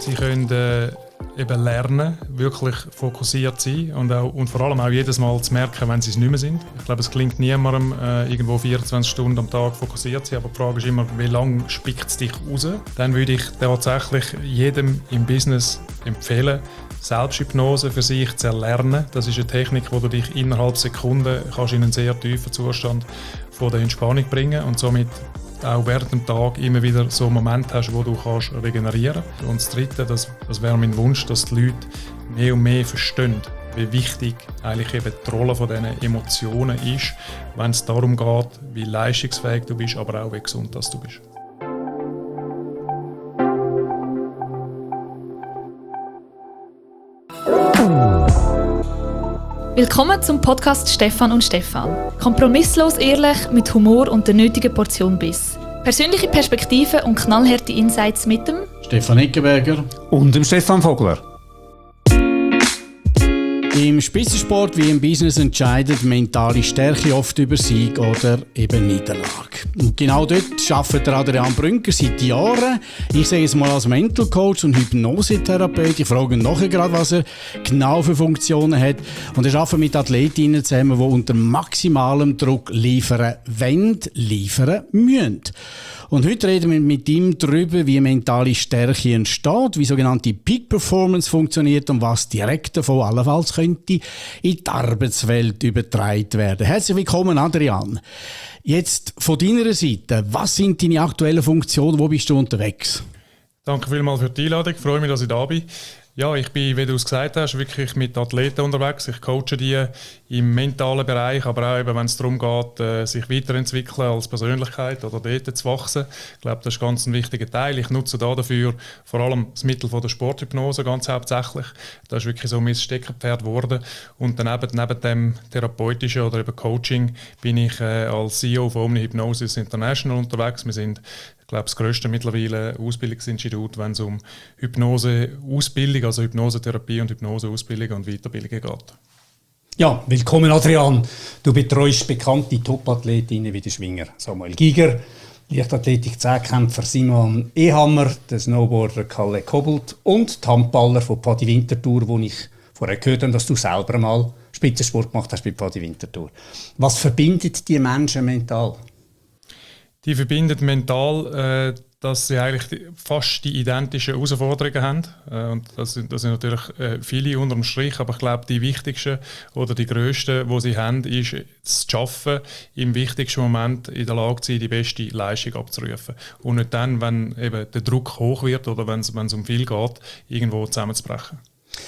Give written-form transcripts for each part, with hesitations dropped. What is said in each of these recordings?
Sie können eben lernen, wirklich fokussiert sein und vor allem auch jedes Mal zu merken, wenn sie es nicht mehr sind. Ich glaube, es klingt niemandem, irgendwo 24 Stunden am Tag fokussiert zu sein, aber die Frage ist immer, wie lange spickt es dich raus? Dann würde ich tatsächlich jedem im Business empfehlen, Selbsthypnose für sich zu erlernen. Das ist eine Technik, wo du dich innerhalb Sekunden kannst in einen sehr tiefen Zustand von der Entspannung bringen und somit auch während dem Tag immer wieder so einen Moment hast, wo du kannst regenerieren kannst. Und das Dritte, das wäre mein Wunsch, dass die Leute mehr und mehr verstehen, wie wichtig eigentlich eben die Rolle von diesen Emotionen ist, wenn es darum geht, wie leistungsfähig du bist, aber auch wie gesund dass du bist. Willkommen zum Podcast Stefan und Stefan. Kompromisslos ehrlich, mit Humor und der nötigen Portion Biss. Persönliche Perspektiven und knallharte Insights mit dem Stefan Eckenberger und dem Stefan Vogler. Im Spitzensport wie im Business entscheidet mentale Stärke oft über Sieg oder eben Niederlage. Und genau dort arbeitet der Adrian Brünker seit Jahren. Ich sage es mal als Mental Coach und Hypnosetherapeut. Ich frage ihn nachher gerade, was er genau für Funktionen hat. Und er arbeitet mit Athletinnen zusammen, die unter maximalem Druck liefern wollen, liefern müssen. Und heute reden wir mit ihm darüber, wie mentale Stärke entsteht, wie sogenannte Peak Performance funktioniert und was direkt davon allenfalls könnte in die Arbeitswelt übertragen werden. Herzlich willkommen, Adrian. Jetzt von deiner Seite, was sind deine aktuellen Funktionen, wo bist du unterwegs? Danke vielmals für die Einladung, ich freue mich, dass ich da bin. Ja, ich bin, wie du es gesagt hast, wirklich mit Athleten unterwegs. Ich coache die im mentalen Bereich, aber auch eben, wenn es darum geht, sich weiterzuentwickeln als Persönlichkeit oder dort zu wachsen. Ich glaube, das ist ganz ein wichtiger Teil. Ich nutze dafür vor allem das Mittel von der Sporthypnose ganz hauptsächlich. Das ist wirklich so mein Steckenpferd geworden. Und dann neben dem therapeutischen oder eben Coaching bin ich als CEO von Omni Hypnosis International unterwegs. Wir sind, ich glaube, das grösste mittlerweile Ausbildungsinstitut, wenn es um Hypnose-Ausbildung, also Hypnosetherapie und Hypnoseausbildung und Weiterbildungen geht. Ja, willkommen Adrian. Du betreust bekannte Top-Athletinnen wie der Schwinger Samuel Giger, Leichtathletik-Zehnkämpfer Simon Ehammer, der Snowboarder Kalle Kobelt und die Handballer von Pfadi Winterthur, wo ich vorher gehört habe, dass du selber mal Spitzensport gemacht hast bei Pfadi Winterthur. Was verbindet die Menschen mental? Die verbindet mental, dass sie eigentlich fast die identischen Herausforderungen haben. Und das sind natürlich viele unterm Strich, aber ich glaube, die wichtigsten oder die grössten, die sie haben, ist es zu schaffen, im wichtigsten Moment in der Lage zu sein, die beste Leistung abzurufen. Und nicht dann, wenn eben der Druck hoch wird oder wenn es um viel geht, irgendwo zusammenzubrechen.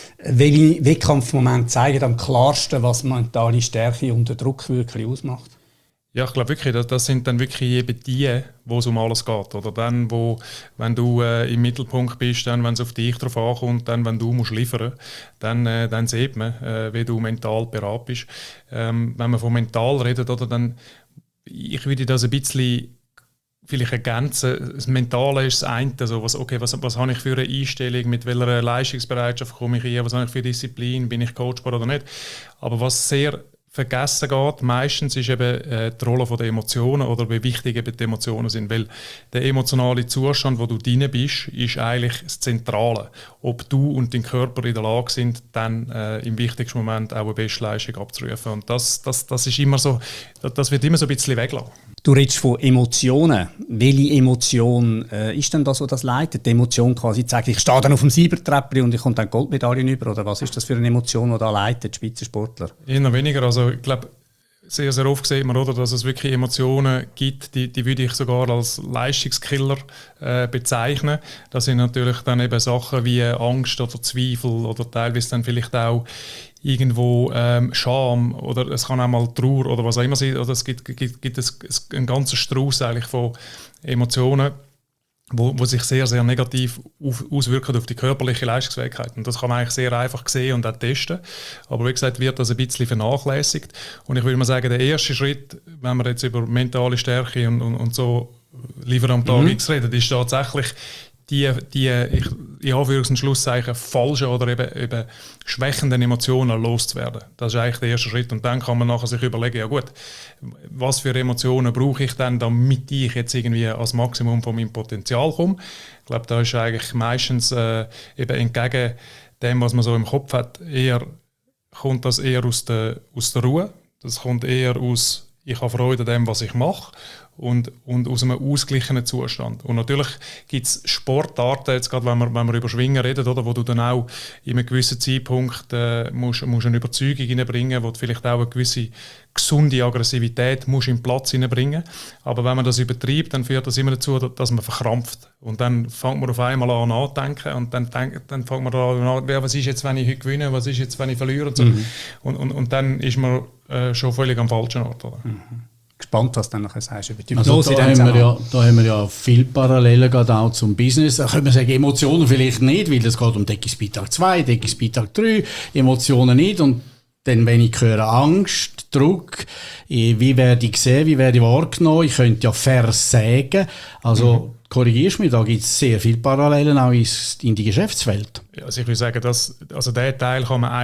Welche Wettkampfmomente zeigen am klarsten, was mentale Stärke unter Druck wirklich ausmacht? Ja, ich glaube wirklich, das sind dann wirklich eben die, wo es um alles geht. Oder dann, wenn du im Mittelpunkt bist, dann, wenn es auf dich drauf ankommt, dann, wenn du musst liefern, dann sieht man, wie du mental bereit bist. Wenn man von mental redet, oder, dann ich würde das ein bisschen vielleicht ergänzen. Das Mentale ist das eine. Also was habe ich für eine Einstellung, mit welcher Leistungsbereitschaft komme ich hier, was habe ich für Disziplin, bin ich coachbar oder nicht. Aber was sehr vergessen geht, meistens ist eben die Rolle der Emotionen oder wie wichtig eben die Emotionen sind, weil der emotionale Zustand, wo du drin bist, ist eigentlich das Zentrale. Ob du und dein Körper in der Lage sind, dann im wichtigsten Moment auch eine Bestleistung abzurufen. Und das ist immer so, das wird immer so ein bisschen weglassen. Du redest von Emotionen. Welche Emotion ist denn das, was das leitet? Die Emotion quasi zu sagen, ich stehe dann auf dem Siebertreppli und ich komme dann Goldmedaillen über, oder was ist das für eine Emotion, die da leitet, Spitzensportler? Eher weniger. Also ich glaube, sehr, sehr oft sieht man, oder, dass es wirklich Emotionen gibt, die würde ich sogar als Leistungskiller bezeichnen. Das sind natürlich dann eben Sachen wie Angst oder Zweifel oder teilweise dann vielleicht auch irgendwo Scham oder es kann auch mal Trauer oder was auch immer sein. Oder es gibt einen ganzen Strauß eigentlich von Emotionen, wo sich sehr, sehr negativ auswirken auf die körperliche Leistungsfähigkeit. Und das kann man eigentlich sehr einfach sehen und auch testen. Aber wie gesagt, wird das ein bisschen vernachlässigt. Und ich würde mal sagen, der erste Schritt, wenn wir jetzt über mentale Stärke und so lieber am Tag X reden, ist tatsächlich die in Anführungs- und Schlusszeichen falschen oder eben schwächenden Emotionen loszuwerden. Das ist eigentlich der erste Schritt. Und dann kann man nachher sich überlegen, ja gut, was für Emotionen brauche ich denn, damit ich jetzt irgendwie als Maximum von meinem Potenzial komme. Ich glaube, da ist eigentlich meistens eben entgegen dem, was man so im Kopf hat, kommt das eher aus der Ruhe. Das kommt eher aus, ich habe Freude an dem, was ich mache. Und aus einem ausgeglichenen Zustand. Und natürlich gibt es Sportarten, jetzt gerade wenn wir über Schwingen reden, oder, wo du dann auch in einem gewissen Zeitpunkt musst eine Überzeugung hineinbringen, wo du vielleicht auch eine gewisse gesunde Aggressivität musst in den Platz hineinbringen. Aber wenn man das übertreibt, dann führt das immer dazu, dass man verkrampft. Und dann fängt man auf einmal an nachzudenken und dann fängt man an, was ist jetzt, wenn ich heute gewinne, was ist jetzt, wenn ich verliere und so. Und dann ist man schon völlig am falschen Ort. Oder? Gespannt, was du dann nachher sagst über die Hypnose. Also da haben wir ja viele Parallelen gerade auch zum Business. Da können wir sagen, Emotionen vielleicht nicht, weil es geht um Deckungsbeitrag 2, Deckungsbeitrag 3, Emotionen nicht. Und dann, wenn ich höre Angst, Druck, wie werde ich gesehen, wie werde ich wahrgenommen, ich könnte ja versagen. Also korrigierst du mich, da gibt es sehr viele Parallelen auch in die Geschäftswelt. Ja, also ich würde sagen, diesen Teil kann man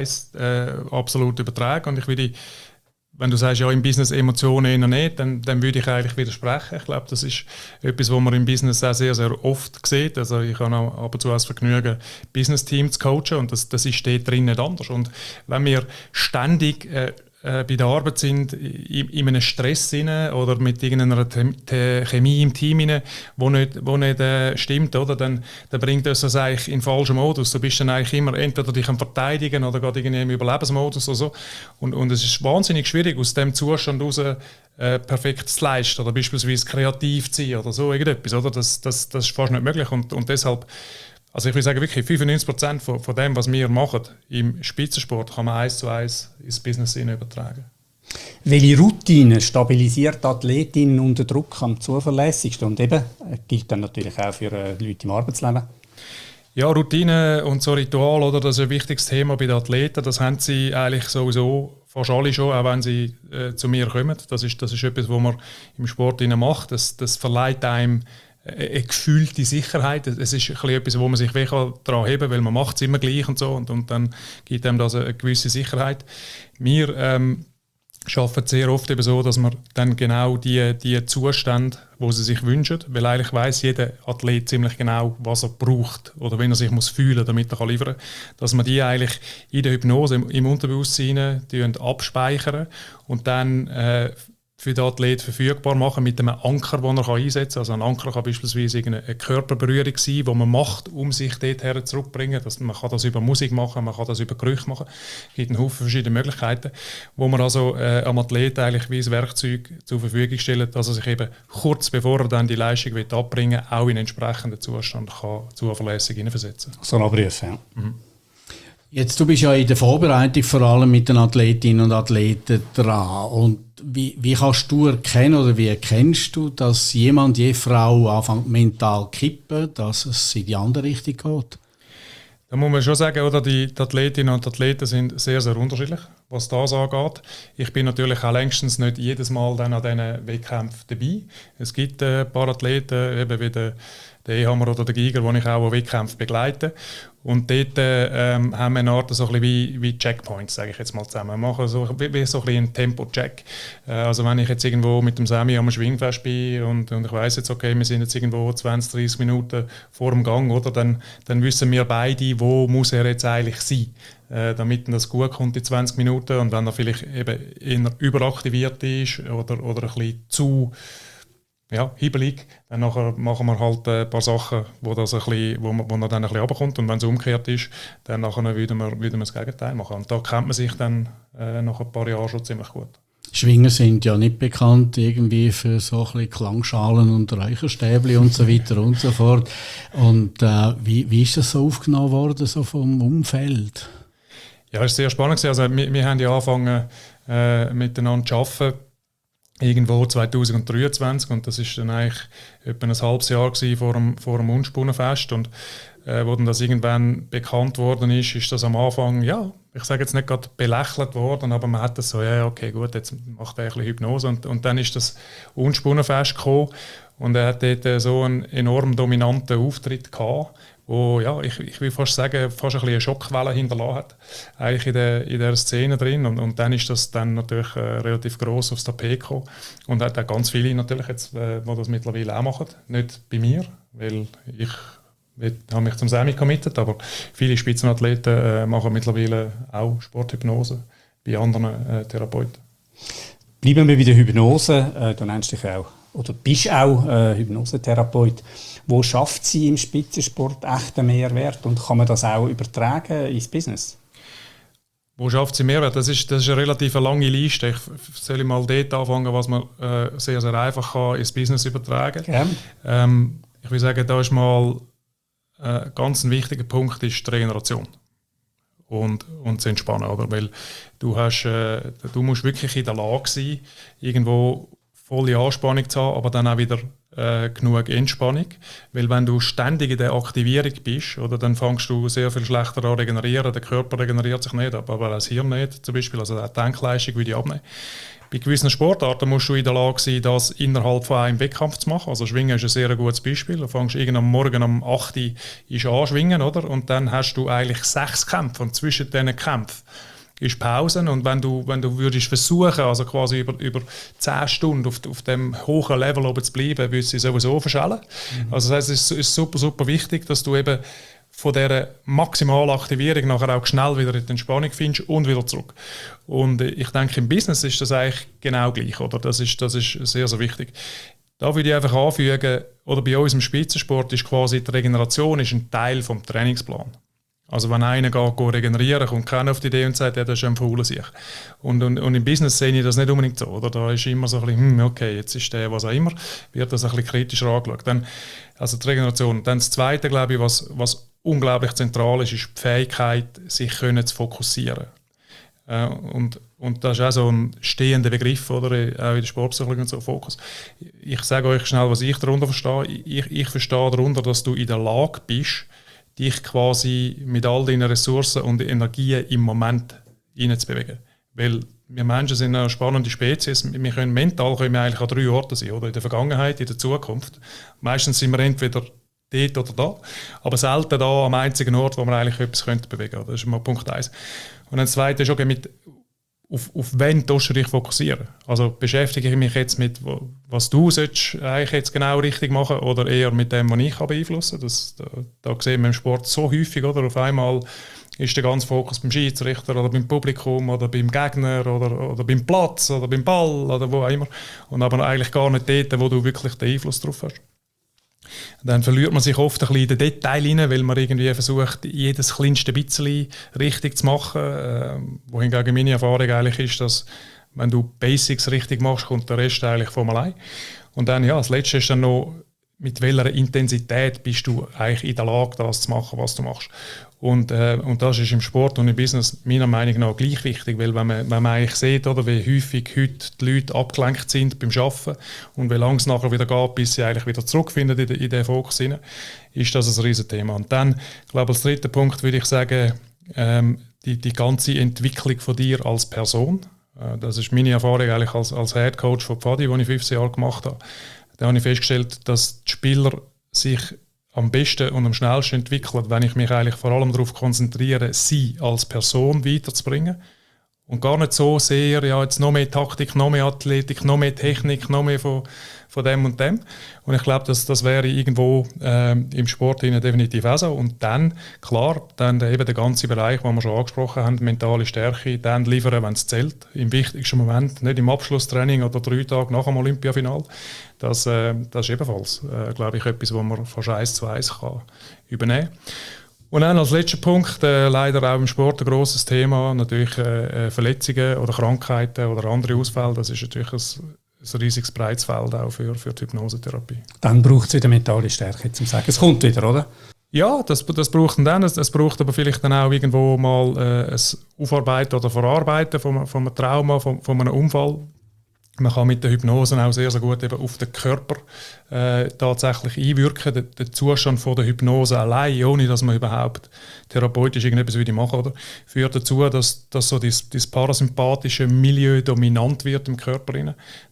1:1 absolut übertragen. Und ich würde, wenn du sagst, ja, im Business Emotionen eher nicht, dann würde ich eigentlich widersprechen. Ich glaube, das ist etwas, was man im Business auch sehr, sehr oft sieht. Also ich habe auch ab und zu das Vergnügen, Business-Teams zu coachen und das ist dort drin nicht anders. Und wenn wir ständig bei der Arbeit sind, in einem Stress oder mit irgendeiner Chemie im Team rein, wo nicht stimmt, oder? Dann bringt uns das eigentlich in den falschen Modus. Du bist dann eigentlich immer entweder dich am Verteidigen oder gerade irgendwie im Überlebensmodus oder so. Und es ist wahnsinnig schwierig, aus dem Zustand heraus perfekt zu leisten oder beispielsweise kreativ zu sein oder so irgendetwas, oder? Das ist fast nicht möglich und deshalb, also ich würde sagen, wirklich 95% von dem, was wir machen im Spitzensport, kann man 1:1 ins Business übertragen. Welche Routine stabilisiert Athletinnen unter Druck am zuverlässigsten? Und eben, gilt dann natürlich auch für Leute im Arbeitsleben. Ja, Routine und so Ritual, oder, das ist ein wichtiges Thema bei den Athleten. Das haben sie eigentlich sowieso fast alle schon, auch wenn sie zu mir kommen. Das ist etwas, was man im Sport macht. Das verleiht einem eine gefühlte Sicherheit. Es ist etwas, wo man sich daran heben kann, weil man macht es immer gleich und so und dann gibt einem das eine gewisse Sicherheit. Wir arbeiten sehr oft eben so, dass man dann genau die Zustände, die sie sich wünschen, weil eigentlich weiss jeder Athlet ziemlich genau, was er braucht oder wenn er sich fühlen muss, damit er liefern kann, dass man die eigentlich in der Hypnose im Unterbewusstsein abspeichern und dann für den Athlet verfügbar machen mit einem Anker, den er einsetzen kann. Also ein Anker kann beispielsweise eine Körperberührung sein, die man macht, um sich dorthin zurückzubringen. Man kann das über Musik machen, man kann das über Gerüche machen. Es gibt einen Haufen verschiedene Möglichkeiten, wo man also am Athlet eigentlich wie ein Werkzeug zur Verfügung stellt, dass er sich eben kurz bevor er dann die Leistung abbringen will, auch in einen entsprechenden Zustand kann zuverlässig hineinversetzen kann. So ein Abruf, ja. Jetzt, du bist ja in der Vorbereitung vor allem mit den Athletinnen und Athleten dran. Und wie kannst du erkennen oder wie erkennst du, dass jede Frau anfängt mental zu kippen, dass es in die andere Richtung geht? Da muss man schon sagen, oder, die Athletinnen und Athleten sind sehr, sehr unterschiedlich, was das angeht. Ich bin natürlich auch längstens nicht jedes Mal dann an diesen Wettkämpfen dabei. Es gibt ein paar Athleten, eben wie der Ehammer oder der Giger, die ich auch an Wettkämpfen begleite. Und dort haben wir eine Art so ein bisschen wie Checkpoints, sage ich jetzt mal zusammen. Wir machen so ein bisschen einen Tempo-Check. Also wenn ich jetzt irgendwo mit dem Semi am Schwingfest bin und ich weiss jetzt, okay, wir sind jetzt irgendwo 20, 30 Minuten vor dem Gang, oder, dann wissen wir beide, wo muss er jetzt eigentlich sein, damit das gut kommt in 20 Minuten. Und wenn er vielleicht eben eher überaktiviert ist oder ein bisschen zu hibbelig, dann nachher machen wir halt ein paar Sachen, wo er dann ein bisschen runterkommt. Und wenn es umgekehrt ist, dann nachher würden wir das Gegenteil machen. Und da kennt man sich dann nach ein paar Jahren schon ziemlich gut. Schwinger sind ja nicht bekannt irgendwie für so ein bisschen Klangschalen und Räucherstäbli und so weiter und so fort. Und wie ist das so aufgenommen worden, so vom Umfeld? Ja, es war sehr spannend. Also, wir haben ja angefangen miteinander zu arbeiten, irgendwo 2023, und das ist dann eigentlich etwa ein halbes Jahr vor dem Unspunnenfest, und wo dann das irgendwann bekannt worden ist das am Anfang, ja, ich sage jetzt nicht gerade belächelt worden, aber man hat das so, ja, okay, gut, jetzt macht er ein bisschen Hypnose, und dann ist das Unspunnenfest gekommen, Und er hat dort so einen enorm dominanten Auftritt gehabt, wo, ja, ich will fast sagen, fast ein bisschen eine Schockwelle hinterlassen hat, eigentlich in der Szene drin. Und dann ist das dann natürlich relativ gross aufs Tapet gekommen. Und hat auch ganz viele natürlich jetzt, die das mittlerweile auch machen. Nicht bei mir, weil ich habe mich zum Semi committed, aber viele Spitzenathleten machen mittlerweile auch Sporthypnose bei anderen Therapeuten. Bleiben wir bei der Hypnose. Du nennst dich auch, oder bist auch Hypnosetherapeut. Wo schafft sie im Spitzensport echten Mehrwert und kann man das auch übertragen ins Business? Wo schafft sie Mehrwert? Das ist eine relativ lange Liste. Ich soll mal dort anfangen, was man sehr, sehr einfach kann ins Business übertragen kann. Ich will sagen, da ist mal ganz ein wichtiger Punkt ist die Regeneration und das Entspannen. Oder? Weil du musst wirklich in der Lage sein, irgendwo volle Anspannung zu haben, aber dann auch wieder genug Entspannung. Weil wenn du ständig in der Aktivierung bist, oder, dann fängst du sehr viel schlechter an regenerieren. Der Körper regeneriert sich nicht, aber auch das Hirn nicht zum Beispiel. Also die Denkleistung würde ich abnehmen. Bei gewissen Sportarten musst du in der Lage sein, das innerhalb von einem Wettkampf zu machen. Also Schwingen ist ein sehr gutes Beispiel. Du fängst am Morgen um 8 Uhr an schwingen, oder? Und dann hast du eigentlich 6 Kämpfe. Und zwischen diesen Kämpfen ist Pausen, und wenn du würdest versuchen, also quasi über 10 Stunden auf dem hohen Level oben zu bleiben, würdest du sowieso verschellen. Also das heisst, es ist super, super wichtig, dass du eben von dieser maximalen Aktivierung nachher auch schnell wieder in die Entspannung findest und wieder zurück. Und ich denke, im Business ist das eigentlich genau gleich, oder? Das ist sehr, sehr wichtig. Da würde ich einfach anfügen, oder bei uns im Spitzensport ist quasi die Regeneration ist ein Teil vom Trainingsplan. Also wenn einer geht regenerieren, kommt keiner auf die Idee und sagt, ja, das ist ein fauler Sieg. Und im Business sehe ich das nicht unbedingt so. Oder? Da ist immer so ein bisschen, okay, jetzt ist der, was auch immer, wird das ein bisschen kritischer angeschaut. Dann, also die Regeneration. Dann das Zweite, glaube ich, was unglaublich zentral ist die Fähigkeit, sich zu fokussieren. Und das ist auch so ein stehender Begriff, oder? Auch in der Sportpsychologie und so, Fokus. Ich sage euch schnell, was ich darunter verstehe. Ich verstehe darunter, dass du in der Lage bist, dich quasi mit all deinen Ressourcen und Energien im Moment hineinzubewegen. Weil wir Menschen sind eine spannende Spezies. Wir können eigentlich an 3 Orten sein, oder? In der Vergangenheit, in der Zukunft. Meistens sind wir entweder dort oder da, aber selten da am einzigen Ort, wo wir eigentlich etwas bewegen könnten. Das ist mal Punkt 1. Und dann das Zweite ist okay, auf wen du dich fokussieren. Also beschäftige ich mich jetzt mit, was du eigentlich jetzt genau richtig machen, oder eher mit dem, was ich beeinflussen kann. Da sehen wir im Sport so häufig, oder? Auf einmal ist der ganze Fokus beim Schiedsrichter oder beim Publikum oder beim Gegner oder beim Platz oder beim Ball oder wo auch immer. Und aber eigentlich gar nicht dort, wo du wirklich den Einfluss drauf hast. Dann verliert man sich oft ein bisschen in den Detail rein, weil man irgendwie versucht, jedes kleinste bisschen richtig zu machen. Wohingegen meine Erfahrung eigentlich ist, dass wenn du Basics richtig machst, kommt der Rest eigentlich von allein. Und dann, ja, das Letzte ist dann noch, mit welcher Intensität bist du eigentlich in der Lage, das zu machen, was du machst. Und das ist im Sport und im Business meiner Meinung nach gleich wichtig, weil wenn man eigentlich sieht, oder, wie häufig heute die Leute abgelenkt sind beim Arbeiten und wie lange es nachher wieder geht, bis sie eigentlich wieder zurückfinden in den Fokus hinein, ist das ein Riesenthema. Und dann, ich glaube, als dritter Punkt würde ich sagen, die ganze Entwicklung von dir als Person. Das ist meine Erfahrung eigentlich als Head Coach von Pfadi, den ich 15 Jahre gemacht habe. Da habe ich festgestellt, dass die Spieler sich am besten und am schnellsten entwickelt, wenn ich mich eigentlich vor allem darauf konzentriere, sie als Person weiterzubringen. Und gar nicht so sehr, ja, jetzt noch mehr Taktik, noch mehr Athletik, noch mehr Technik, noch mehr von dem und dem. Und ich glaube, das wäre irgendwo im Sport definitiv auch so. Und dann, klar, dann eben der ganze Bereich, den wir schon angesprochen haben, mentale Stärke, dann liefern, wenn es zählt, im wichtigsten Moment, nicht im Abschlusstraining oder 3 Tage nach dem Olympiafinal. Das ist ebenfalls, glaube ich, etwas, was man fast 1:1 kann übernehmen kann. Und dann als letzter Punkt, leider auch im Sport ein grosses Thema, natürlich Verletzungen oder Krankheiten oder andere Ausfälle. Das ist natürlich ein riesiges breites Feld auch für die Hypnosetherapie. Dann braucht es wieder mentale Stärke, zum sagen. Es kommt wieder, oder? Ja, das braucht dann. Es braucht aber vielleicht dann auch irgendwo mal ein Aufarbeiten oder Verarbeiten von einem Trauma, von einem Unfall. Man kann mit der Hypnose auch sehr, sehr gut eben auf den Körper tatsächlich einwirken. Der Zustand von der Hypnose allein, ohne dass man überhaupt therapeutisch irgendetwas machen würde, führt dazu, dass so das parasympathische Milieu dominant wird im Körper.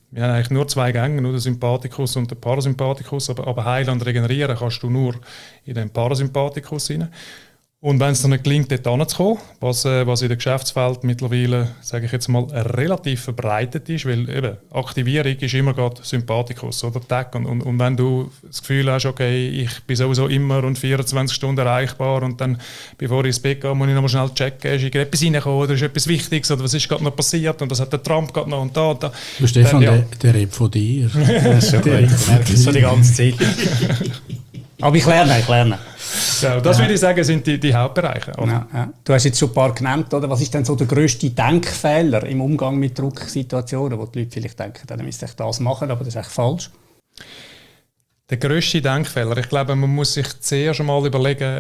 Wir haben eigentlich nur 2 Gänge, nur den Sympathikus und den Parasympathikus, aber heilen und regenerieren kannst du nur in den Parasympathikus rein. Und wenn es dann nicht gelingt, dort hinzukommen, was in der Geschäftswelt mittlerweile, sage ich jetzt mal, relativ verbreitet ist, weil eben Aktivierung ist immer gerade Sympathikus oder Tag. Und wenn du das Gefühl hast, okay, ich bin sowieso immer und 24 Stunden erreichbar und dann, bevor ich ins Bett gehe, muss ich noch mal schnell checken, ist irgendetwas reingekommen oder ist etwas Wichtiges oder was ist gerade noch passiert und das hat der Trump gerade noch und da. Du Stefan, dann, der redet von dir. Das ist schon gut, ich merke es so die ganze Zeit. Aber ich lerne. Ja, das würde ich sagen, sind die Hauptbereiche. Ja. Du hast jetzt schon ein paar genannt, oder? Was ist denn so der grösste Denkfehler im Umgang mit Drucksituationen, wo die Leute vielleicht denken, dann müsste ich das machen, aber das ist echt falsch? Der grösste Denkfehler, ich glaube, man muss sich zuerst einmal überlegen,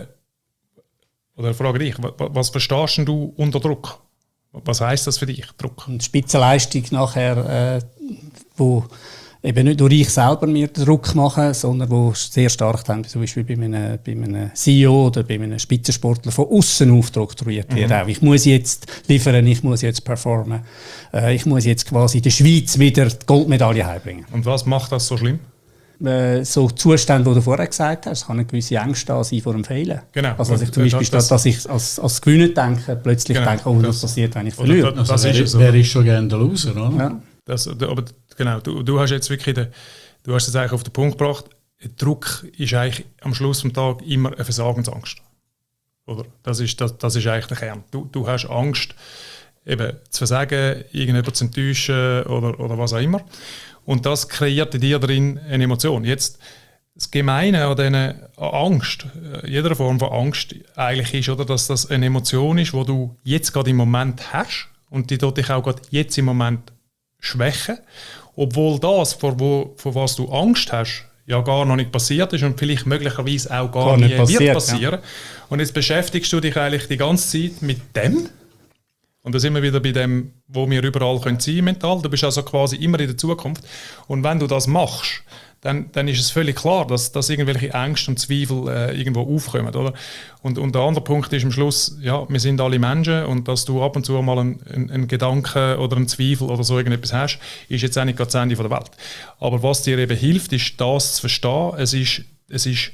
oder frage dich, was verstehst du unter Druck? Was heisst das für dich, Druck? Eine Spitzenleistung nachher, wo eben nicht nur ich selber mir den Druck mache, sondern wo sehr stark dann, zum Beispiel bei einem CEO oder bei einem Spitzensportler von außen aufoktroyiert wird. Auch ich muss jetzt liefern, ich muss jetzt performen, ich muss jetzt quasi der Schweiz wieder die Goldmedaille heimbringen. Und was macht das so schlimm? So Zustände, die du vorher gesagt hast, es kann eine gewisse Angst da sein vor dem Fehlen. Genau. Also dass ich zum Beispiel, statt dass ich als Gewinner denke, plötzlich denke, oh, was passiert, wenn ich verliere. Wer ist schon gerne der Loser, oder? Ja. Aber genau, du hast jetzt wirklich du hast es eigentlich auf den Punkt gebracht. Druck ist eigentlich am Schluss des Tages immer eine Versagensangst. Oder? Das ist eigentlich der Kern. Du hast Angst, eben zu versagen, irgendjemanden zu enttäuschen oder was auch immer. Und das kreiert in dir drin eine Emotion. Jetzt, das Gemeine an Angst, jeder Form von Angst eigentlich ist, oder, dass das eine Emotion ist, die du jetzt gerade im Moment hast und die tut dich auch gerade jetzt im Moment schwächen, obwohl das, vor was du Angst hast, ja gar noch nicht passiert ist und vielleicht möglicherweise auch gar nie wird passieren. Ja. Und jetzt beschäftigst du dich eigentlich die ganze Zeit mit dem. Und da sind wir wieder bei dem, wo wir überall sein können mental. Du bist also quasi immer in der Zukunft. Und wenn du das machst, dann ist es völlig klar, dass irgendwelche Ängste und Zweifel irgendwo aufkommen. Oder? Und der andere Punkt ist am Schluss, ja, wir sind alle Menschen und dass du ab und zu mal einen Gedanken oder einen Zweifel oder so irgendetwas hast, ist jetzt auch nicht gerade das Ende der Welt. Aber was dir eben hilft, ist das zu verstehen. Es ist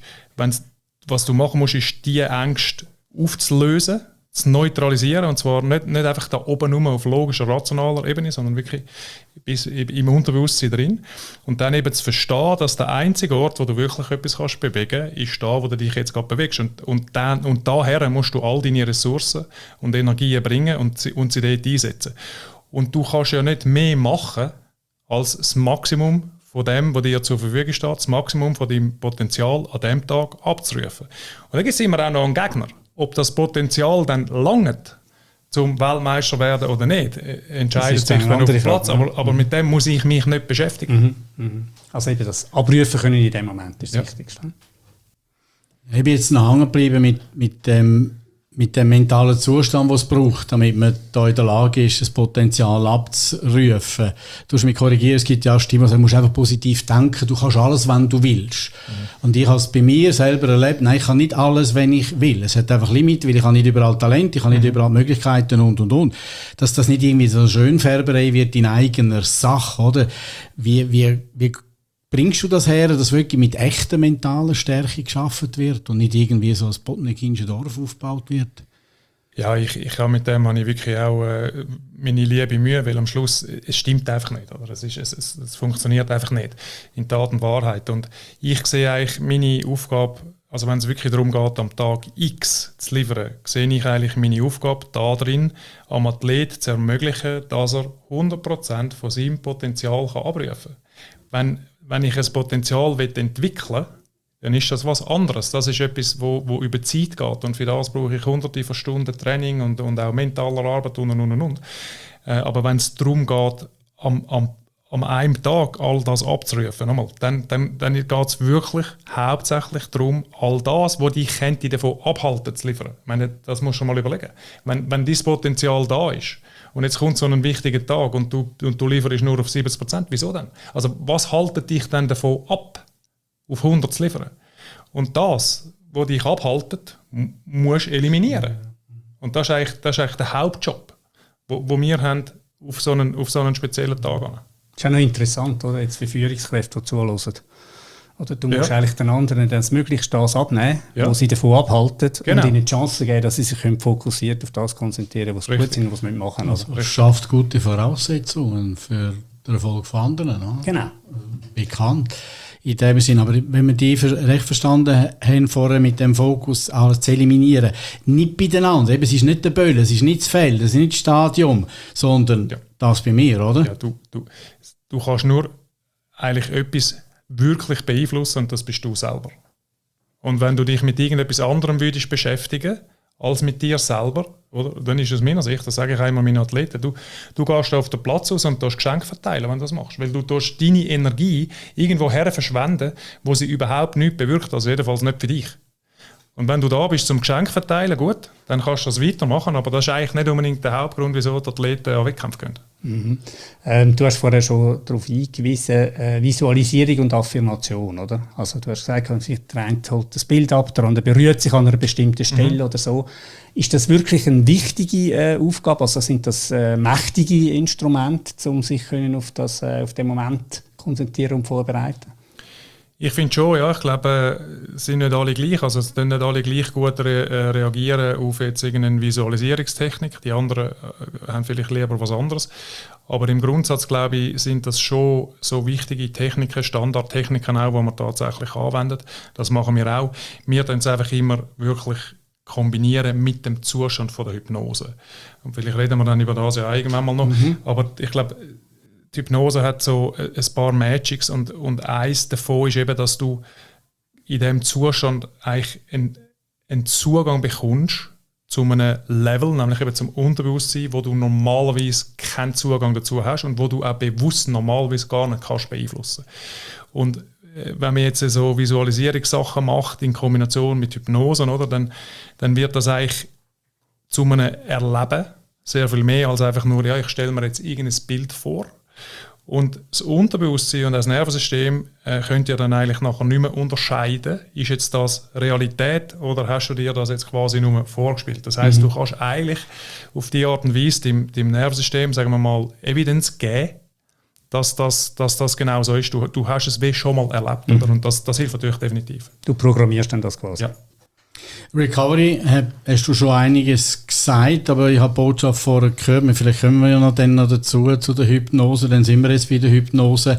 was du machen musst, ist die Ängste aufzulösen, zu neutralisieren, und zwar nicht einfach da oben nur auf logischer, rationaler Ebene, sondern wirklich bis im Unterbewusstsein drin. Und dann eben zu verstehen, dass der einzige Ort, wo du wirklich etwas kannst bewegen kannst, ist da, wo du dich jetzt gerade bewegst. Und daher musst du all deine Ressourcen und Energien bringen und sie dort einsetzen. Und du kannst ja nicht mehr machen, als das Maximum von dem, was dir zur Verfügung steht, das Maximum von deinem Potenzial an diesem Tag abzurufen. Und dann gibt es immer auch noch einen Gegner. Ob das Potenzial dann langt, zum Weltmeister werden oder nicht, entscheidet sich dann auf dem Platz. Aber mit dem muss ich mich nicht beschäftigen. Also eben das Abrufen können in dem Moment ist das Wichtigste. Ich bin jetzt noch hängen geblieben mit dem mentalen Zustand, den es braucht, damit man da in der Lage ist, das Potenzial abzurufen. Du musst mich korrigieren, es gibt ja Stimmen, also du musst einfach positiv denken, du kannst alles, wenn du willst. Und ich habe es bei mir selber erlebt, nein, ich kann nicht alles, wenn ich will. Es hat einfach Limit, weil ich habe nicht überall Talent, ich habe nicht überall Möglichkeiten und. Dass das nicht irgendwie so eine Schönfärberei wird in eigener Sache, oder? Wie bringst du das her, dass wirklich mit echter mentaler Stärke geschaffen wird und nicht irgendwie so ein Botnikinsche Dorf aufgebaut wird? Ja, ich habe mit dem habe ich wirklich auch meine liebe Mühe, weil am Schluss, es stimmt einfach nicht. Oder? Es funktioniert einfach nicht in Tat und Wahrheit. Und ich sehe eigentlich meine Aufgabe, also wenn es wirklich darum geht, am Tag X zu liefern, sehe ich eigentlich meine Aufgabe darin, am Athlet zu ermöglichen, dass er 100% von seinem Potenzial abrufen kann. Wenn ich ein Potenzial entwickeln will, dann ist das was anderes. Das ist etwas, wo über Zeit geht. Und für das brauche ich hunderte von Stunden Training und auch mentaler Arbeit und. Aber wenn es darum geht, am einem Tag all das abzurufen, dann geht es wirklich hauptsächlich darum, all das, was dich davon abhalten zu liefern. Ich meine, das musst du mal überlegen. Wenn dein Potenzial da ist, und jetzt kommt so ein wichtiger Tag und du lieferst nur auf 70%, wieso denn? Also was haltet dich denn davon ab, auf 100 zu liefern? Und das, was dich abhaltet, musst du eliminieren. Und das ist eigentlich der Hauptjob, wo wir haben auf so einen speziellen Tag haben. ist auch noch interessant, oder? Jetzt für Führungskräfte, die zuhören. Oder du musst eigentlich den anderen dann möglichst das abnehmen, was sie davon abhalten, und ihnen die Chance geben, dass sie sich fokussiert auf das konzentrieren, was gut sind und was sie machen. Also es schafft gute Voraussetzungen für den Erfolg von anderen. Oder? Genau. Bekannt. In dem Sinn, aber wenn wir die recht verstanden haben, vorher mit dem Fokus alles zu eliminieren, nicht bei den anderen, eben, es ist nicht der Böll, es ist nicht das Feld, es ist nicht das Stadion, sondern das bei mir, oder? Ja, du kannst nur eigentlich etwas wirklich beeinflussen, und das bist du selber. Und wenn du dich mit irgendetwas anderem würdest beschäftigen als mit dir selber, oder, dann ist es aus meiner Sicht, das sage ich einmal meinen Athleten, du gehst da auf den Platz raus und tust Geschenke verteilen, wenn du das machst. Weil du tust deine Energie irgendwo her verschwenden, wo sie überhaupt nichts bewirkt, also jedenfalls nicht für dich. Und wenn du da bist zum Geschenk verteilen, gut, dann kannst du das weitermachen, aber das ist eigentlich nicht unbedingt der Hauptgrund, wieso die Athleten an Wettkämpfe gehen. Du hast vorher schon darauf hingewiesen, Visualisierung und Affirmation, oder? Also du hast gesagt, man trägt halt das Bild ab, der andere berührt sich an einer bestimmten Stelle oder so. Ist das wirklich eine wichtige Aufgabe? Also sind das mächtige Instrumente, um sich auf den Moment konzentrieren und vorbereiten? Ich finde schon, ja. Ich glaube, es sind nicht alle gleich. Also es können nicht alle gleich gut reagieren auf jetzt irgendeine Visualisierungstechnik. Die anderen haben vielleicht lieber was anderes. Aber im Grundsatz, glaube ich, sind das schon so wichtige Techniken, Standardtechniken auch, die man tatsächlich anwendet. Das machen wir auch. Wir tun es einfach immer wirklich kombinieren mit dem Zustand von der Hypnose. Und vielleicht reden wir dann über das ja irgendwann mal noch. Aber ich glaube, die Hypnose hat so ein paar Magics und eins davon ist eben, dass du in diesem Zustand eigentlich einen Zugang bekommst zu einem Level, nämlich eben zum Unterbewusstsein, wo du normalerweise keinen Zugang dazu hast und wo du auch bewusst normalerweise gar nicht kannst beeinflussen. Und wenn man jetzt so Visualisierungssachen macht in Kombination mit Hypnose, oder, dann wird das eigentlich zu einem Erleben sehr viel mehr als einfach nur, ja, ich stelle mir jetzt irgendein Bild vor. Und das Unterbewusstsein und das Nervensystem könnt ihr dann eigentlich nachher nicht mehr unterscheiden, ist jetzt das Realität oder hast du dir das jetzt quasi nur vorgespielt. Das heisst, du kannst eigentlich auf die Art und Weise dem Nervensystem, sagen wir mal, Evidenz geben, dass das genau so ist. Du hast es wie schon mal erlebt, oder? Und das hilft natürlich definitiv. Du programmierst dann das quasi? Ja. Recovery, hast du schon einiges gesagt, aber ich habe die Botschaft vorher gehört, vielleicht kommen wir ja noch dazu, zu der Hypnose, dann sind wir jetzt bei der Hypnose.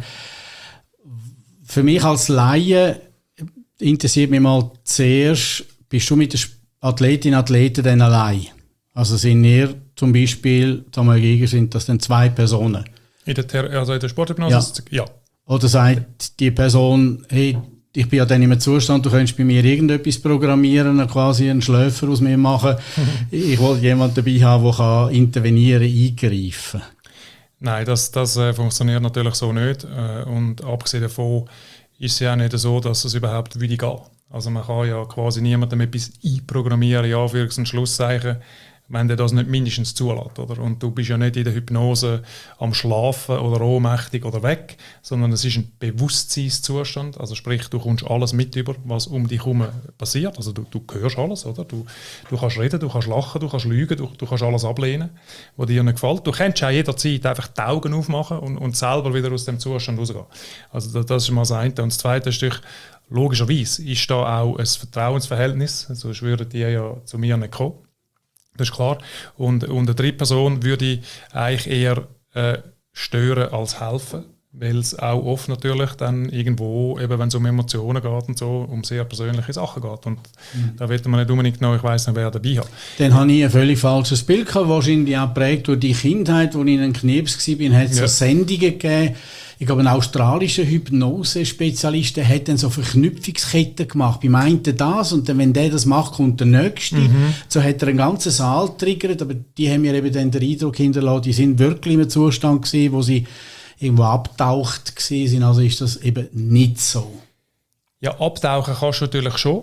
Für mich als Laie interessiert mich mal zuerst, bist du mit den Athletinnen und Athleten dann allein? Also sind ihr zum Beispiel, Samuel Giger, sind das dann 2 Personen? In der Sporthypnose? Ja. Oder sagt die Person, hey, ich bin ja dann im Zustand, du könntest bei mir irgendetwas programmieren, quasi einen Schläfer aus mir machen. Ich will jemanden dabei haben, der intervenieren, eingreifen kann. Nein, das funktioniert natürlich so nicht. Und abgesehen davon ist es ja auch nicht so, dass es überhaupt würde gehen. Also man kann ja quasi niemandem etwas einprogrammieren, ja, für ein Schlusszeichen, wenn der das nicht mindestens zulässt. Oder? Und du bist ja nicht in der Hypnose am Schlafen oder ohnmächtig oder weg, sondern es ist ein Bewusstseinszustand. Also sprich, du kommst alles mit über, was um dich herum passiert. Also du hörst alles, oder? Du kannst reden, du kannst lachen, du kannst lügen, du kannst alles ablehnen, was dir nicht gefällt. Du kannst auch jederzeit einfach die Augen aufmachen und selber wieder aus dem Zustand rausgehen. Also das ist mal das eine. Und das Zweite ist natürlich, logischerweise ist da auch ein Vertrauensverhältnis, sonst würden die ja zu mir nicht kommen. Das ist klar. Und eine dritte Person würde ich eigentlich eher stören als helfen, weil es auch oft natürlich dann irgendwo, eben wenn es um Emotionen geht und so, um sehr persönliche Sachen geht. Und da wird man nicht unbedingt noch, ich weiss nicht, wer dabei hat. Dann habe ich ein völlig falsches Bild gehabt, wahrscheinlich auch geprägt durch die Kindheit, als ich in einem Knirps war, hat es so Sendungen gegeben. Ich glaube, ein australischer Hypnose-Spezialist hat dann so Verknüpfungsketten gemacht. Beim einen das und dann, wenn der das macht, kommt der Nächste. So hat er einen ganzen Saal getriggert, aber die haben mir eben dann den Eindruck hinterlassen, die sind wirklich in einem Zustand gewesen, wo sie irgendwo abtaucht waren. Also ist das eben nicht so. Ja, abtauchen kannst du natürlich schon.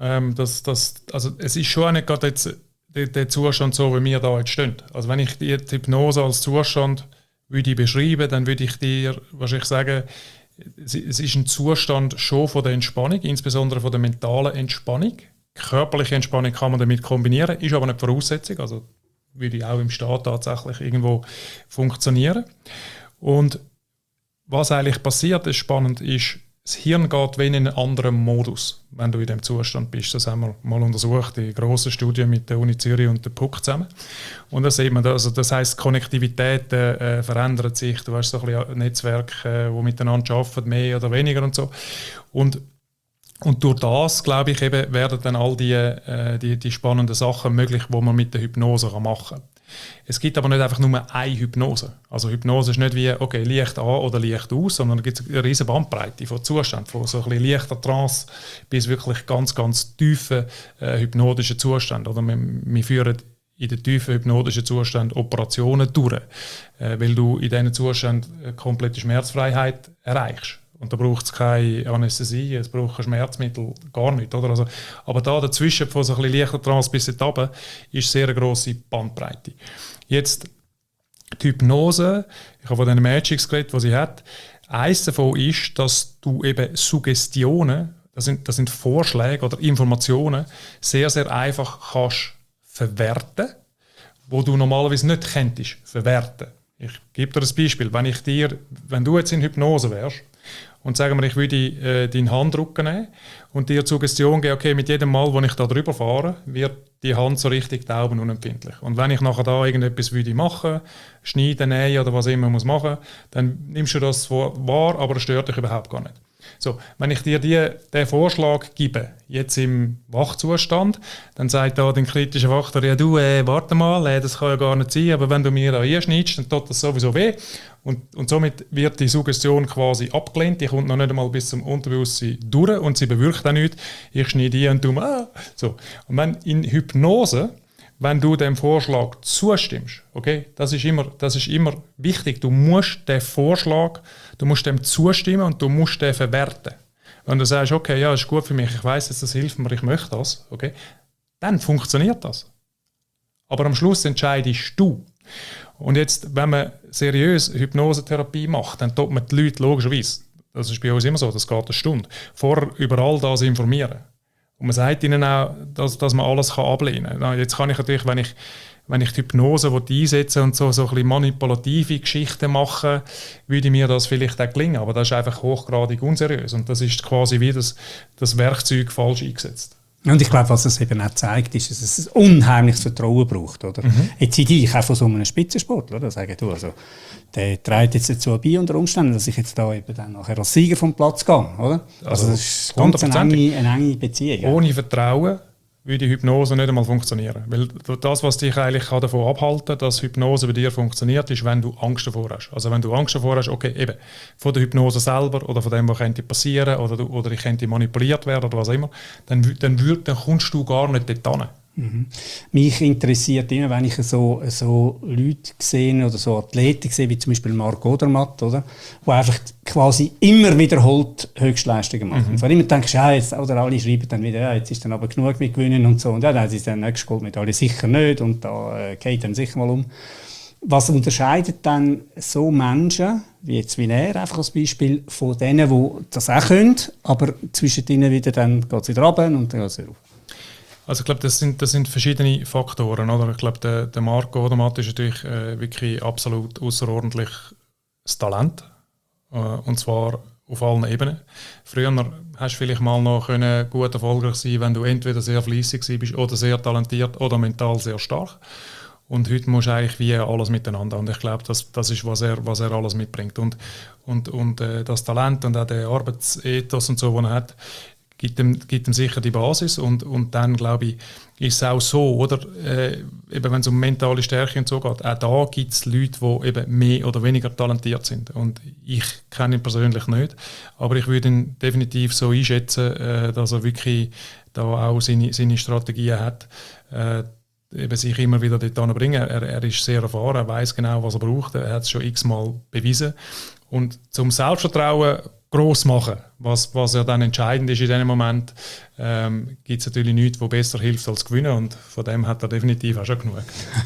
Also es ist schon nicht gerade jetzt der Zustand so, wie wir da jetzt stehen. Also wenn ich die Hypnose als Zustand würde ich beschreiben, dann würde ich dir wahrscheinlich sagen, es ist ein Zustand schon von der Entspannung, insbesondere von der mentalen Entspannung. Körperliche Entspannung kann man damit kombinieren, ist aber nicht Voraussetzung, also würde auch im Staat tatsächlich irgendwo funktionieren. Und was eigentlich passiert, ist spannend, ist, das Hirn geht wie in einen anderen Modus, wenn du in diesem Zustand bist. Das haben wir mal untersucht in grossen Studien mit der Uni Zürich und der PUC zusammen. Und da sieht man, also das heisst, die Konnektivität verändert sich. Du hast so ein bisschen Netzwerke, die miteinander arbeiten, mehr oder weniger und so. Und durch das, glaube ich, eben, werden dann all die spannenden Sachen möglich, die man mit der Hypnose machen kann. Es gibt aber nicht einfach nur eine Hypnose. Also Hypnose ist nicht wie, okay, Licht an oder Licht aus, sondern es gibt eine riesige Bandbreite von Zuständen, von so ein bisschen leichter Trance bis wirklich ganz, ganz tiefen hypnotischen Zuständen. Oder wir führen in den tiefen hypnotischen Zuständen Operationen durch, weil du in diesen Zuständen komplette Schmerzfreiheit erreichst. Und da braucht es keine Anästhesie, es braucht kein Schmerzmittel, gar nicht. Oder? Also, aber da dazwischen, von so ein bisschen leichter Trance bis runter, ist sehr eine grosse Bandbreite. Jetzt die Hypnose, ich habe von den Magics geredet, die sie hat. Eines davon ist, dass du eben Suggestionen, das sind Vorschläge oder Informationen, sehr, sehr einfach kannst verwerten, wo du normalerweise nicht könntest verwerten. Ich gebe dir ein Beispiel. Wenn du jetzt in Hypnose wärst, und sagen wir, ich würde deinen Handdruck nehmen und dir die Suggestion geben, okay, mit jedem Mal, wo ich da drüber fahre, wird die Hand so richtig taubenunempfindlich. Und wenn ich nachher da irgendetwas würde machen, schneiden, nähen oder was immer muss machen, dann nimmst du das wahr, aber es stört dich überhaupt gar nicht. So, wenn ich dir den Vorschlag gebe, jetzt im Wachzustand, dann sagt da dein kritischer Faktor, ja du, warte mal, das kann ja gar nicht sein, aber wenn du mir da einschneidest, dann tut das sowieso weh. Und somit wird die Suggestion quasi abgelehnt, die kommt noch nicht einmal bis zum Unterbewusstsein durch und sie bewirkt auch nichts. Ich schneide und du, so. Und wenn in Hypnose, wenn du dem Vorschlag zustimmst, okay, das ist immer wichtig, du musst dem zustimmen und du musst den verwerten. Wenn du sagst, okay, ja, das ist gut für mich, ich weiss jetzt, das hilft mir, ich möchte das, okay, dann funktioniert das. Aber am Schluss entscheidest du. Und jetzt, wenn man seriös Hypnosetherapie macht, dann tut man die Leute logischerweise, das ist bei uns immer so, das geht eine Stunde, vorher über all das informieren. Und man sagt ihnen auch, dass man alles ablehnen kann. Jetzt kann ich natürlich, wenn ich die Hypnose einsetzen und so ein bisschen manipulative Geschichten machen, würde mir das vielleicht auch gelingen. Aber das ist einfach hochgradig unseriös. Und das ist quasi wie das Werkzeug falsch eingesetzt. Und ich glaube, was es eben auch zeigt, ist, dass es ein unheimliches Vertrauen braucht. Oder? Jetzt in dich, auch von so einem Spitzensportler, oder? Sagen, du, also, der trägt jetzt dazu bei unter Umständen, dass ich jetzt da eben dann nachher als Sieger vom Platz gehe. Oder? Also das ist ganz eine enge Beziehung. Ja. Ohne Vertrauen würde Hypnose nicht einmal funktionieren. Weil das, was dich eigentlich davon abhalten kann, dass Hypnose bei dir funktioniert, ist, wenn du Angst davor hast. Also wenn du Angst davor hast, okay, eben, von der Hypnose selber oder von dem, was könnte passieren oder ich könnte manipuliert werden oder was immer, dann kommst du gar nicht dort hin. Mich interessiert immer, wenn ich so Leute sehe oder so Athleten sehe, wie zum Beispiel Marc Odermatt, oder, die einfach quasi immer wiederholt Höchstleistungen machen. Weil immer denkst, ja, jetzt, oder alle schreiben dann wieder, ja, jetzt ist dann aber genug mit Gewinnen und so, und ja, dann ist dann nächste Goldmedaille sicher nicht und da geht dann sicher mal um. Was unterscheidet dann so Menschen, wie er, einfach als Beispiel, von denen, die das auch können, aber zwischen ihnen wieder, dann geht es wieder runter und dann geht es wieder auf? Also ich glaube, das sind verschiedene Faktoren. Oder? Ich glaube, der Marco Odermatt ist natürlich wirklich absolut außerordentliches Talent. Und zwar auf allen Ebenen. Früher hast du vielleicht mal noch gut erfolgreich sein, wenn du entweder sehr fleissig bist oder sehr talentiert oder mental sehr stark. Und heute musst du eigentlich wie alles miteinander. Und ich glaube, das ist, was er alles mitbringt. Und das Talent und auch der Arbeitsethos und so, den er hat, gibt ihm sicher die Basis und dann, glaube ich, ist es auch so, oder? Eben wenn es um mentale Stärke und so geht, auch da gibt es Leute, die eben mehr oder weniger talentiert sind. Und ich kenne ihn persönlich nicht, aber ich würde ihn definitiv so einschätzen, dass er wirklich da auch seine Strategien hat, eben sich immer wieder dort bringen. Er ist sehr erfahren, er weiß genau, was er braucht, er hat es schon x-mal bewiesen. Und zum Selbstvertrauen gross machen, was ja dann entscheidend ist in diesem Moment, gibt es natürlich nichts, was besser hilft als gewinnen, und von dem hat er definitiv auch schon genug.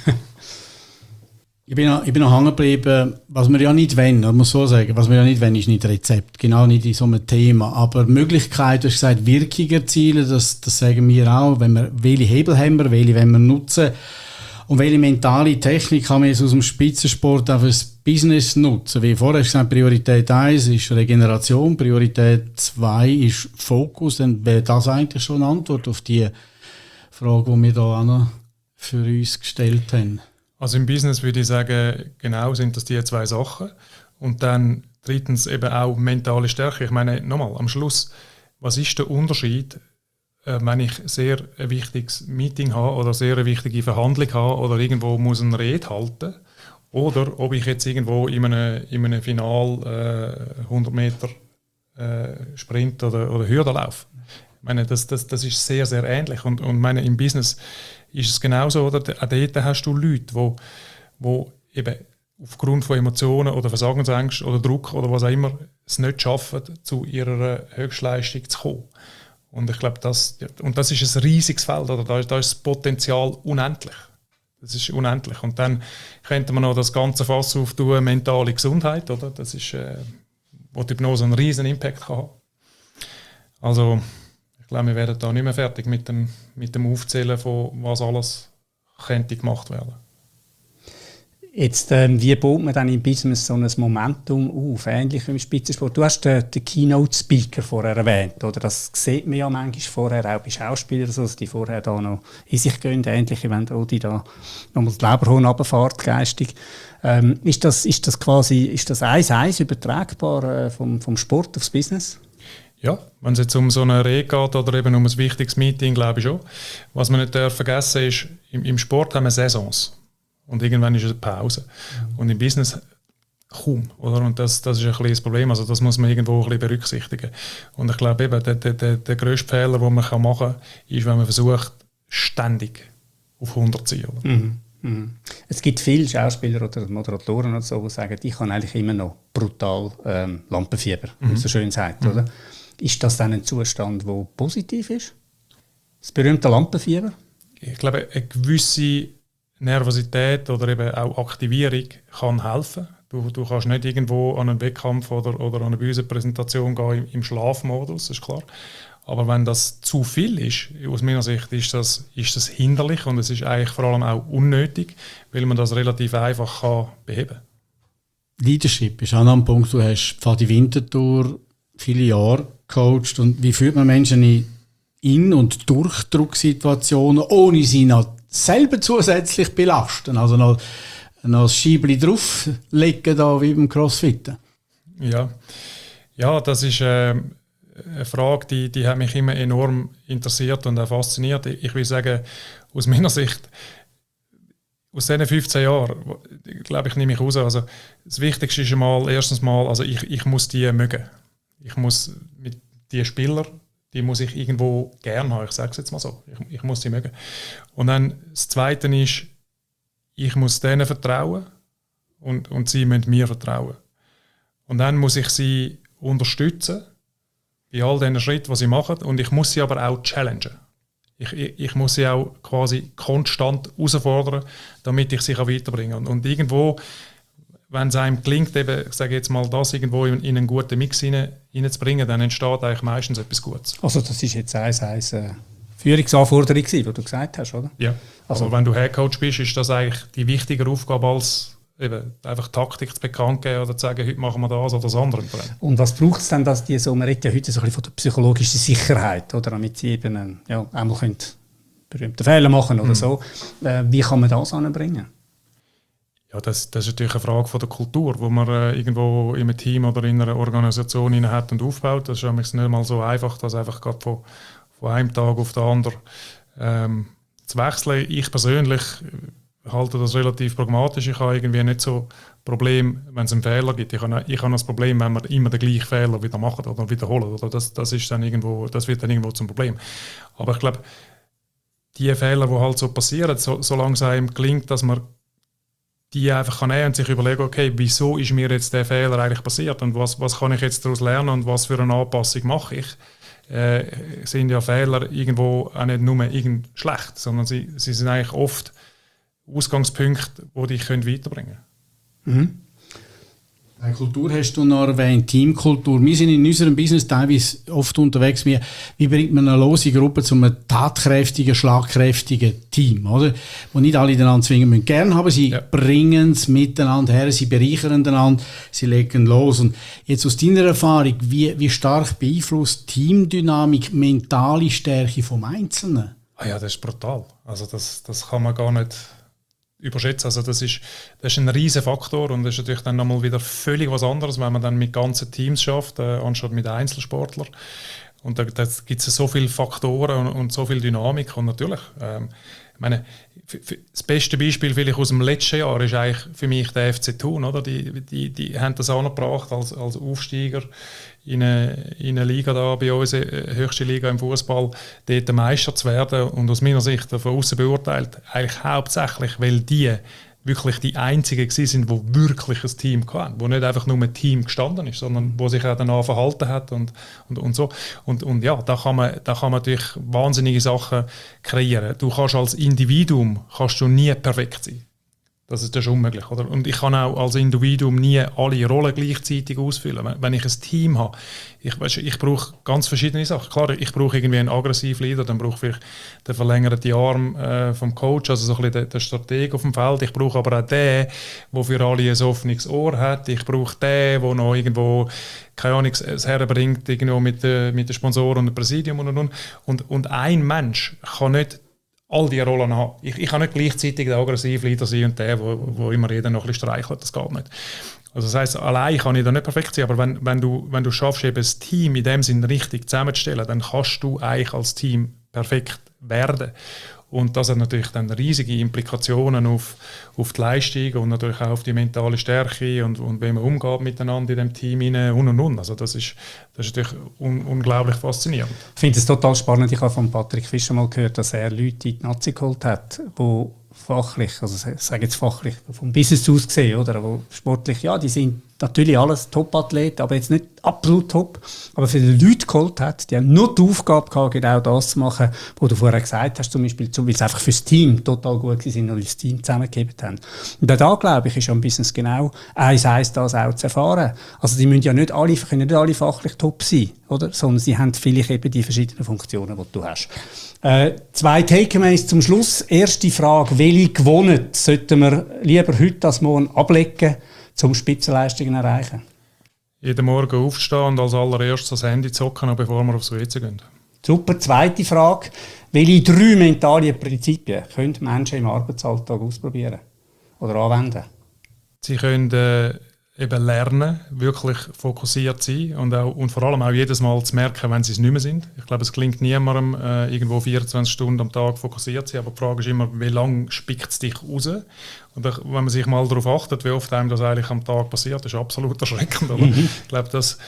Ich bin noch hängen geblieben, was wir ja nicht wollen, ich muss so sagen, was wir ja nicht wollen, ist nicht Rezept, genau nicht in so einem Thema, aber Möglichkeit, du hast gesagt, Wirkung erzielen, das sagen wir auch, wenn wir, welche Hebel haben wir, welche wollen wir nutzen, Und welche mentale Technik kann man jetzt aus dem Spitzensport auch fürs Business nutzen? Wie vorher gesagt, Priorität 1 ist Regeneration, Priorität 2 ist Fokus. Dann wäre das eigentlich schon eine Antwort auf die Frage, die wir hier auch noch für uns gestellt haben. Also im Business würde ich sagen, genau sind das die zwei Sachen. Und dann drittens eben auch mentale Stärke. Ich meine, nochmal, am Schluss, was ist der Unterschied, wenn ich sehr ein wichtiges Meeting habe oder sehr eine wichtige Verhandlung habe oder irgendwo muss eine Rede halten oder ob ich jetzt irgendwo in einem Final 100 Meter Sprint oder Hürde laufe. Ich meine, das ist sehr, sehr ähnlich. Und meine, im Business ist es genauso. Oder? Auch dort hast du Leute, die eben aufgrund von Emotionen oder Versagensängsten oder Druck oder was auch immer es nicht schaffen, zu ihrer Höchstleistung zu kommen. Und ich glaube, das ist ein riesiges Feld, oder? Da ist das Potenzial unendlich. Das ist unendlich. Und dann könnte man noch das ganze Fass auftun, mentale Gesundheit, oder? Das ist, wo die Hypnose einen riesen Impact kann haben. Also, ich glaube, wir werden da nicht mehr fertig mit dem Aufzählen von was alles könnte gemacht werden. Jetzt, wie baut man dann im Business so ein Momentum auf, ähnlich wie im Spitzensport? Du hast den Keynote-Speaker vorher erwähnt, oder? Das sieht man ja manchmal vorher auch bei Schauspielern, so, dass die vorher da noch in sich gehen, ähnlich wie wenn die da nochmal die Leberhorn runterfährt, geistig. Ist das 1:1 übertragbar vom Sport aufs Business? Ja, wenn es jetzt um so eine Rede geht oder eben um ein wichtiges Meeting, glaube ich schon. Was man nicht vergessen ist, im Sport haben wir Saisons. Und irgendwann ist es eine Pause. Und im Business kaum. Oder? Und das ist ein bisschen das Problem. Also das muss man irgendwo ein bisschen berücksichtigen. Und ich glaube eben, der grösste Fehler, den man machen kann, ist, wenn man versucht, ständig auf 100 zu ziehen. Es gibt viele Schauspieler oder Moderatoren oder so, die sagen, ich habe eigentlich immer noch brutal Lampenfieber, wie man so schön sagt. Oder? Ist das dann ein Zustand, der positiv ist? Das berühmte Lampenfieber? Ich glaube, eine gewisse Nervosität oder eben auch Aktivierung kann helfen. Du kannst nicht irgendwo an einen Wettkampf oder an eine Bühnenpräsentation gehen im Schlafmodus, das ist klar. Aber wenn das zu viel ist, aus meiner Sicht, ist das hinderlich und es ist eigentlich vor allem auch unnötig, weil man das relativ einfach kann beheben kann. Leadership ist auch noch ein Punkt. Du hast Pfadi Winterthur viele Jahre gecoacht. Und wie führt man Menschen in und durch Drucksituationen, ohne sie noch selber zusätzlich belasten? Also noch ein Scheibli drauflegen, da wie beim Crossfitten? Ja, das ist eine Frage, die hat mich immer enorm interessiert und auch fasziniert. Ich will sagen, aus meiner Sicht, aus diesen 15 Jahren, glaube ich, nehme ich raus. Also das Wichtigste ist erstens mal, also ich muss die mögen. Ich muss mit die Spieler, die muss ich irgendwo gerne haben. Ich sage es jetzt mal so. Ich muss sie mögen. Und dann das Zweite ist, ich muss denen vertrauen und sie müssen mir vertrauen. Und dann muss ich sie unterstützen bei all diesen Schritten, die sie machen. Und ich muss sie aber auch challengen. Ich muss sie auch quasi konstant herausfordern, damit ich sie weiterbringen kann. Und irgendwo, wenn es einem gelingt, eben, ich sage jetzt mal, das irgendwo in einen guten Mix hineinzubringen, dann entsteht eigentlich meistens etwas Gutes. Also das ist jetzt eine Führungsanforderung, die du gesagt hast, oder? Ja, also wenn du Headcoach bist, ist das eigentlich die wichtigere Aufgabe, als eben einfach Taktik zu bekannt geben oder zu sagen, heute machen wir das oder das andere. Und was braucht es denn, dass die so, man redet ja heute so ein bisschen von der psychologischen Sicherheit, oder, damit sie eben einmal können berühmte Fehler machen oder so. Wie kann man das anbringen? Ja, das ist natürlich eine Frage von der Kultur, die man irgendwo in einem Team oder in einer Organisation hat und aufbaut. Das ist nicht mal so einfach, das einfach gerade von einem Tag auf den anderen zu wechseln. Ich persönlich halte das relativ pragmatisch. Ich habe irgendwie nicht so Problem, wenn es einen Fehler gibt. Ich habe das Problem, wenn wir immer den gleichen Fehler wieder machen oder wiederholen. Oder das wird dann irgendwo zum Problem. Aber ich glaube, die Fehler, die halt so passieren, solange es einem gelingt, dass man die einfach nehmen und sich überlegen, okay, wieso ist mir jetzt der Fehler eigentlich passiert und was kann ich jetzt daraus lernen und was für eine Anpassung mache ich, sind ja Fehler irgendwo auch nicht nur schlecht, sondern sie sind eigentlich oft Ausgangspunkte, die dich weiterbringen können. Kultur hast du noch erwähnt, Teamkultur. Wir sind in unserem Business teilweise oft unterwegs. Wie bringt man eine lose Gruppe zu einem tatkräftigen, schlagkräftigen Team, oder? Wo nicht alle einander zwingen müssen. Gerne haben sie bringen es miteinander her, sie bereichern einander, sie legen los. Und jetzt aus deiner Erfahrung, wie stark beeinflusst Teamdynamik mentale Stärke vom Einzelnen? Ja, das ist brutal. Also das kann man gar nicht überschätzen. Also das ist ein riesen Faktor und das ist natürlich dann nochmal wieder völlig was anderes, wenn man dann mit ganzen Teams schafft, anstatt mit Einzelsportlern. Und da gibt es so viele Faktoren und so viel Dynamik und natürlich, ich meine, das beste Beispiel vielleicht aus dem letzten Jahr ist eigentlich für mich der FC Thun, oder? Die haben das angebracht als Aufsteiger in eine Liga da bei uns, höchste Liga im Fußball, dort Meister zu werden und aus meiner Sicht von außen beurteilt, eigentlich hauptsächlich, weil die wirklich die Einzigen sind, die wirklich ein Team hatten, wo nicht einfach nur ein Team gestanden ist, sondern wo sich auch danach verhalten hat und so. Und ja, da kann man natürlich wahnsinnige Sachen kreieren. Du kannst als Individuum nie perfekt sein. Das ist unmöglich, oder? Und ich kann auch als Individuum nie alle Rollen gleichzeitig ausfüllen. Wenn ich ein Team habe, ich brauche ganz verschiedene Sachen. Klar, ich brauche irgendwie einen aggressiven Leader, dann brauche ich vielleicht den verlängerten Arm vom Coach, also so ein bisschen den Strateg auf dem Feld. Ich brauche aber auch den, der für alle ein offenes Ohr hat. Ich brauche den, der noch irgendwo, keine Ahnung, es herbringt, irgendwo mit den Sponsoren und dem Präsidium und ein Mensch kann nicht all diese Rollen haben. Ich kann nicht gleichzeitig der aggressive Leader sein und der, wo immer jeder noch ein bisschen streichelt. Das geht nicht. Also das heisst, allein kann ich da nicht perfekt sein, aber wenn du schaffst, eben das Team in dem Sinn richtig zusammenzustellen, dann kannst du eigentlich als Team perfekt werden. Und das hat natürlich dann riesige Implikationen auf die Leistung und natürlich auch auf die mentale Stärke und wie man umgeht miteinander in dem Team hinein und. Also das ist natürlich unglaublich faszinierend. Ich finde es total spannend. Ich habe von Patrick Fischer mal gehört, dass er Leute in die Nazi geholt hat, die fachlich, also ich sage jetzt fachlich, vom Business aus gesehen, oder, wo sportlich, ja, die sind natürlich alles Top-Athleten, aber jetzt nicht absolut top, aber für die Leute geholt hat, die haben nur die Aufgabe gehabt, genau das zu machen, was du vorher gesagt hast, zum Beispiel, weil sie einfach fürs Team total gut sind und das Team zusammengegeben haben. Und auch da, glaube ich, ist am Business genau das auch zu erfahren. Also die müssen ja nicht alle, können nicht alle fachlich top sein, oder? Sondern sie haben vielleicht eben die verschiedenen Funktionen, die du hast. 2 Takeaways zum Schluss. Erste Frage, welche gewonnen sollten wir lieber heute als morgen ablegen, um Spitzenleistungen zu erreichen? Jeden Morgen aufstehen und als allererstes das Handy zocken, bevor wir aufs WC gehen. Super. Zweite Frage, welche 3 mentale Prinzipien können Menschen im Arbeitsalltag ausprobieren oder anwenden? Sie können eben lernen, wirklich fokussiert sein und vor allem auch jedes Mal zu merken, wenn sie es nicht mehr sind. Ich glaube, es klingt niemandem, irgendwo 24 Stunden am Tag fokussiert zu sein, aber die Frage ist immer, wie lange spickt es dich raus? Und wenn man sich mal darauf achtet, wie oft einem das eigentlich am Tag passiert, ist absolut erschreckend. Oder? Ich glaube, das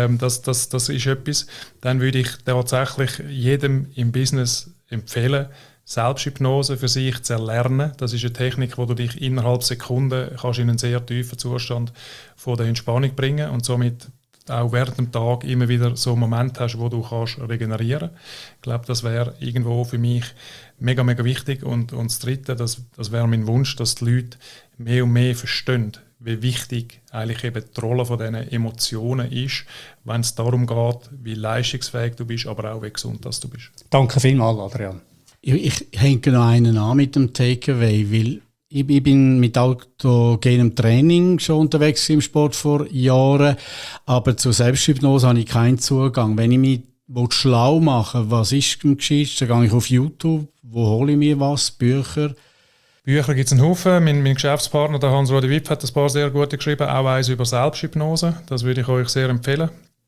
ist etwas. Dann würde ich tatsächlich jedem im Business empfehlen, Selbsthypnose für sich zu erlernen. Das ist eine Technik, wo du dich innerhalb Sekunden kannst in einen sehr tiefen Zustand von der Entspannung bringen und somit auch während dem Tag immer wieder so einen Moment hast, wo du kannst regenerieren. Ich glaube, das wäre irgendwo für mich mega, mega wichtig. Und das Dritte, das wäre mein Wunsch, dass die Leute mehr und mehr verstehen, wie wichtig eigentlich eben die Rolle von diesen Emotionen ist, wenn es darum geht, wie leistungsfähig du bist, aber auch wie gesund dass du bist. Danke vielmals, Adrian. Ich hänge noch einen an mit dem Takeaway, weil ich bin mit autogenem Training schon unterwegs im Sport vor Jahren, aber zur Selbsthypnose habe ich keinen Zugang. Wenn ich mich schlau machen will, was ist am gescheitsten, dann gehe ich auf YouTube, wo hole ich mir was, Bücher. Bücher gibt es einen Haufen. Mein Geschäftspartner, der Hans-Rudi Wipp, hat ein paar sehr gute geschrieben, auch eins über Selbsthypnose. Das würde ich euch sehr empfehlen.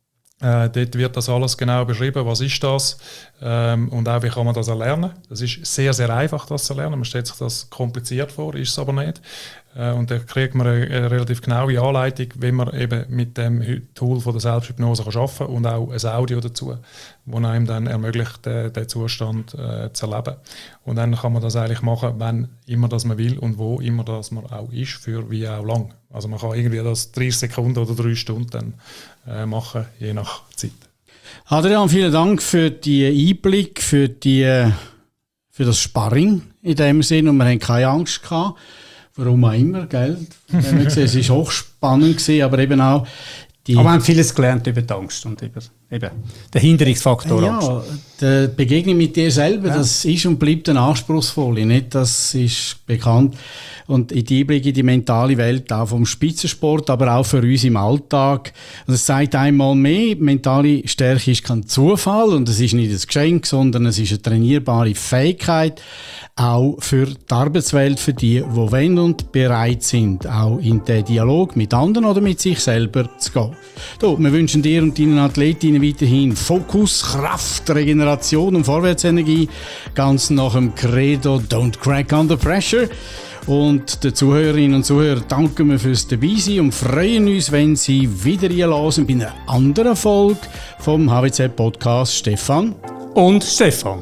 Dort wird das alles genau beschrieben, was ist das und auch wie kann man das erlernen. Das ist sehr, sehr einfach, das zu lernen. Man stellt sich das kompliziert vor, ist es aber nicht. Und da kriegt man eine relativ genaue Anleitung, wie man eben mit dem Tool von der Selbsthypnose arbeiten kann und auch ein Audio dazu, das einem dann ermöglicht, den Zustand zu erleben. Und dann kann man das eigentlich machen, wenn immer das man will und wo immer das man auch ist, für wie auch lang. Also man kann irgendwie das 30 Sekunden oder 3 Stunden machen, je nach Zeit. Adrian, vielen Dank für die Einblick, für das Sparring in dem Sinn. Und wir haben keine Angst gehabt Warum auch immer, gell? Wenn man sieht, es war hochspannend gewesen, aber eben auch aber wir haben vieles gelernt über die Angst und über eben den Hinderungsfaktor Angst. Ja, die Begegnung mit dir selber, das ist und bleibt eine anspruchsvolle, nicht? Das ist bekannt. Und in die Einblick in die mentale Welt auch vom Spitzensport, aber auch für uns im Alltag. Und es zeigt einmal mehr, mentale Stärke ist kein Zufall und es ist nicht ein Geschenk, sondern es ist eine trainierbare Fähigkeit, auch für die Arbeitswelt, für die wollen und bereit sind, auch in den Dialog mit anderen oder mit sich selber zu gehen. So, wir wünschen dir und deinen Athletinnen weiterhin Fokus, Kraft, Regeneration und Vorwärtsenergie, ganz nach dem Credo «Don't crack under pressure». Und den Zuhörerinnen und Zuhörern danken wir fürs Dabeisein und freuen uns, wenn Sie wieder reinhören bei einer anderen Folge vom HWZ-Podcast Stefan und Stefan.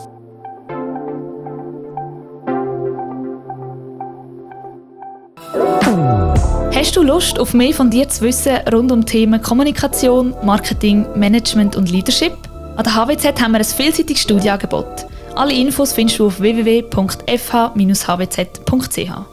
Hast du Lust, auf mehr von dir zu wissen rund um Themen Kommunikation, Marketing, Management und Leadership? An der HWZ haben wir ein vielseitiges Studienangebot. Alle Infos findest du auf www.fh-hwz.ch.